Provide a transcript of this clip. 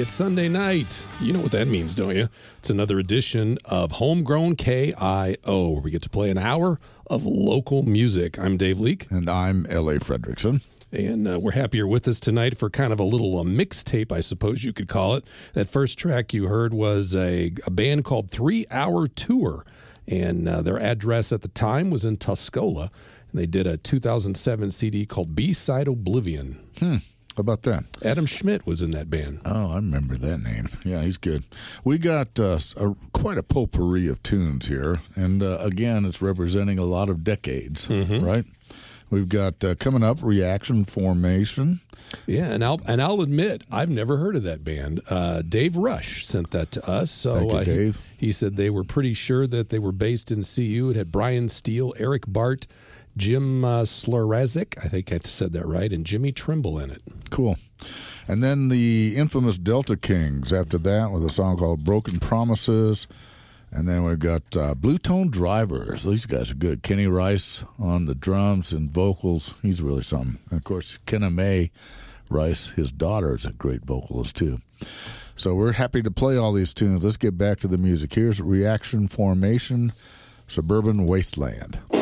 It's Sunday night. You know what that means, don't you? It's another edition of Homegrown KIO, where we get to play an hour of local music. I'm Dave Leake. And I'm L.A. Fredrickson. And we're happy you're with us tonight for kind of a little mixtape, I suppose you could call it. That first track you heard was a band called 3 Hour Tour. And their address at the time was in Tuscola. And they did a 2007 CD called B-Side Oblivion. How about that? Adam Schmidt was in that band. Oh, I remember that name. Yeah, he's good. We got quite a potpourri of tunes here. And again, it's representing a lot of decades, right? We've got coming up, Reaction Formation. Yeah, and I'll admit, I've never heard of that band. Dave Rush sent that to us. So Thank you, Dave. He said they were pretty sure that they were based in CU. It had Brian Steele, Eric Bart, Jim Slurazik, I think I said that right, and Jimmy Trimble in it. Cool. And then the infamous Delta Kings after that with a song called Broken Promises. And then we've got Blue Tone Drivers. These guys are good. Kenny Rice on the drums and vocals. He's really something. And, of course, Kenna Mae Rice, his daughter, is a great vocalist, too. So we're happy to play all these tunes. Let's get back to the music. Here's Reaction Formation, Suburban Wasteland.